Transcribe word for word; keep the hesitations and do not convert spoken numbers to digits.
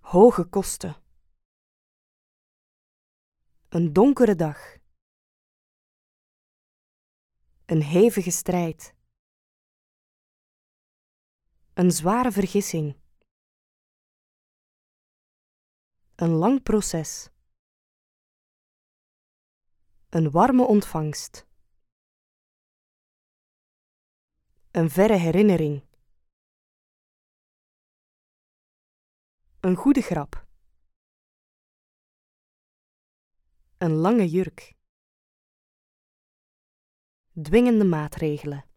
Hoge kosten. Een donkere dag. Een hevige strijd. Een zware vergissing. Een lang proces. Een warme ontvangst. Een verre herinnering. Een goede grap. Een lange jurk. Dwingende maatregelen.